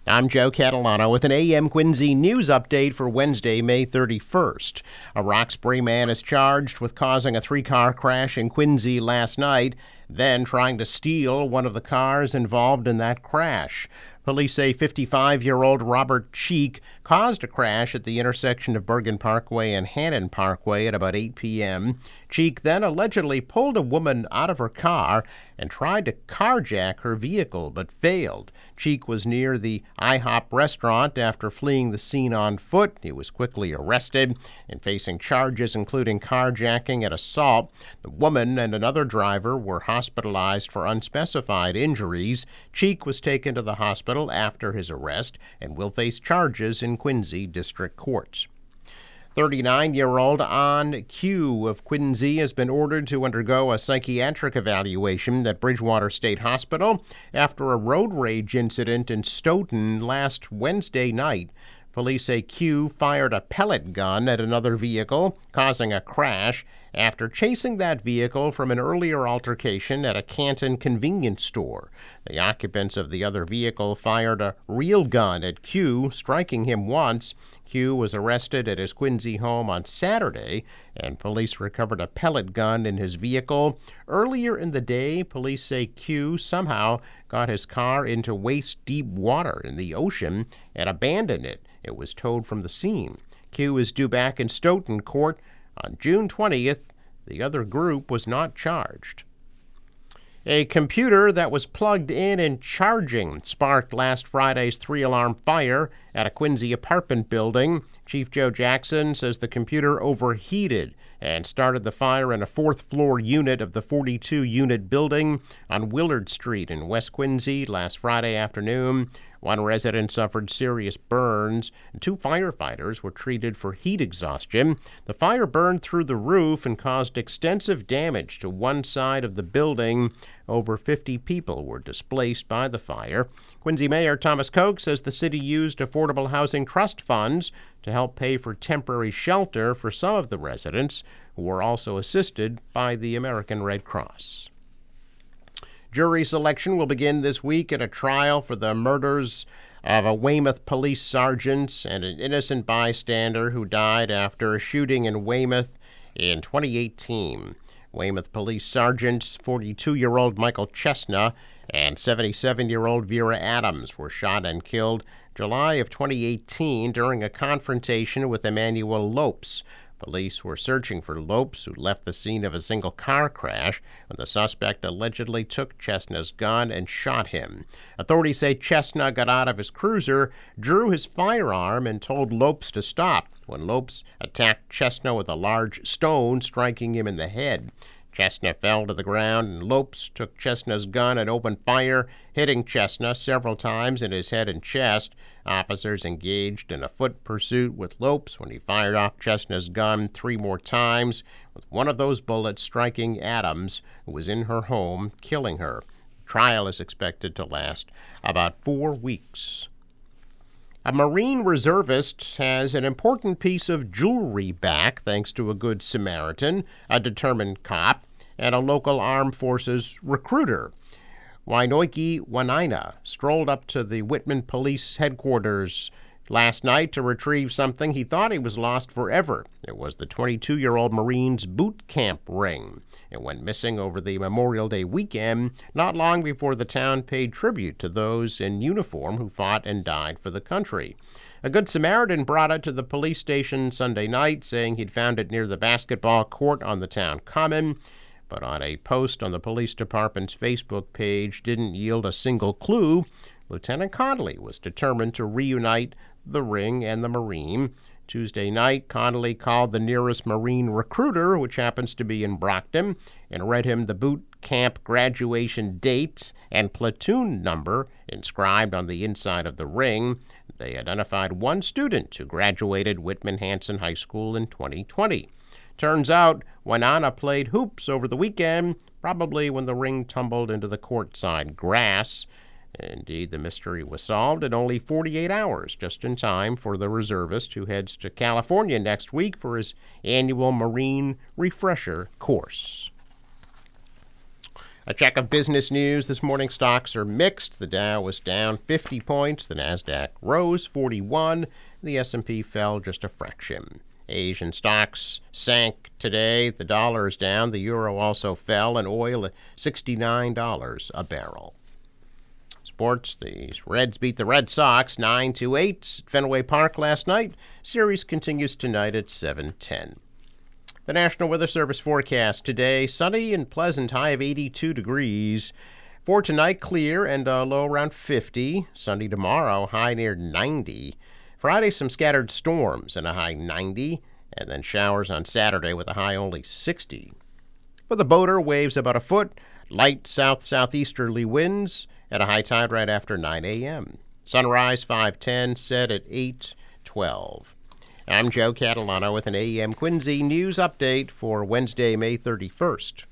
I'm Joe Catalano with an AM Quincy news update for Wednesday, May 31st. A Roxbury man is charged with causing a three-car crash in Quincy last night, then trying to steal one of the cars involved in that crash. Police say 55-year-old Robert Cheek caused a crash at the intersection of Bergen Parkway and Hannon Parkway at about 8 p.m. Cheek then allegedly pulled a woman out of her car and tried to carjack her vehicle, but failed. Cheek was near the IHOP restaurant after fleeing the scene on foot. He was quickly arrested and facing charges including carjacking and assault. The woman and another driver were hospitalized for unspecified injuries. Cheek was taken to the hospital after his arrest and will face charges in Quincy District Courts. 39-year-old An Q of Quincy has been ordered to undergo a psychiatric evaluation at Bridgewater State Hospital after a road rage incident in Stoughton last Wednesday night. Police say Q fired a pellet gun at another vehicle, causing a crash after chasing that vehicle from an earlier altercation at a Canton convenience store. The occupants of the other vehicle fired a real gun at Q, striking him once. Q was arrested at his Quincy home on Saturday, and police recovered a pellet gun in his vehicle. Earlier in the day, police say Q somehow got his car into waist-deep water in the ocean and abandoned it. It was towed from the scene. Q is due back in Stoughton court on June 20th. The other group was not charged. A computer that was plugged in and charging sparked last Friday's three-alarm fire at a Quincy apartment building. Chief Joe Jackson says the computer overheated and started the fire in a fourth-floor unit of the 42-unit building on Willard Street in West Quincy last Friday afternoon. One resident suffered serious burns, and two firefighters were treated for heat exhaustion. The fire burned through the roof and caused extensive damage to one side of the building. Over 50 people were displaced by the fire. Quincy Mayor Thomas Koch says the city used Affordable Housing Trust funds to help pay for temporary shelter for some of the residents, who were also assisted by the American Red Cross. Jury selection will begin this week at a trial for the murders of a Weymouth police sergeant and an innocent bystander who died after a shooting in Weymouth in 2018. Weymouth Police Sergeant 42-year-old Michael Chesna and 77-year-old Vera Adams were shot and killed July of 2018 during a confrontation with Emmanuel Lopes. Police were searching for Lopes, who left the scene of a single car crash when the suspect allegedly took Chesna's gun and shot him. Authorities say Chesna got out of his cruiser, drew his firearm, and told Lopes to stop when Lopes attacked Chesna with a large stone, striking him in the head. Chesna fell to the ground, and Lopes took Chesna's gun and opened fire, hitting Chesna several times in his head and chest. Officers engaged in a foot pursuit with Lopes when he fired off Chesna's gun 3 more times, with one of those bullets striking Adams, who was in her home, killing her. The trial is expected to last about 4 weeks. A Marine reservist has an important piece of jewelry back thanks to a good Samaritan, a determined cop, and a local armed forces recruiter. Wainoiki Wanaina strolled up to the Whitman Police Headquarters last night to retrieve something he thought he was lost forever. It was the 22-year-old Marine's boot camp ring. It went missing over the Memorial Day weekend, not long before the town paid tribute to those in uniform who fought and died for the country. A Good Samaritan brought it to the police station Sunday night, saying he'd found it near the basketball court on the town common, but on a post on the police department's Facebook page didn't yield a single clue. Lieutenant Connolly was determined to reunite the ring and the Marine. Tuesday night, Connolly called the nearest Marine recruiter, which happens to be in Brockton, and read him the boot camp graduation dates and platoon number inscribed on the inside of the ring. They identified one student who graduated Whitman-Hanson High School in 2020. Turns out, Wanana played hoops over the weekend, probably when the ring tumbled into the courtside grass. Indeed, the mystery was solved in only 48 hours, just in time for the reservist who heads to California next week for his annual Marine refresher course. A check of business news. This morning stocks are mixed. The Dow was down 50 points. The Nasdaq rose 41. The S&P fell just a fraction. Asian stocks sank today. The dollar is down. The euro also fell, and oil at $69 a barrel. Sports, the Reds beat the Red Sox 9-8 at Fenway Park last night. Series continues tonight at 7:10. The National Weather Service forecast today, sunny and pleasant, high of 82 degrees. For tonight, clear and a low around 50. Sunday tomorrow, high near 90. Friday, some scattered storms and a high 90. And then showers on Saturday with a high only 60. For the boater, waves about a foot. Light south-southeasterly winds at a high tide right after 9 a.m. Sunrise 5:10, set at 8:12. I'm Joe Catalano with an AM Quincy news update for Wednesday, May 31st.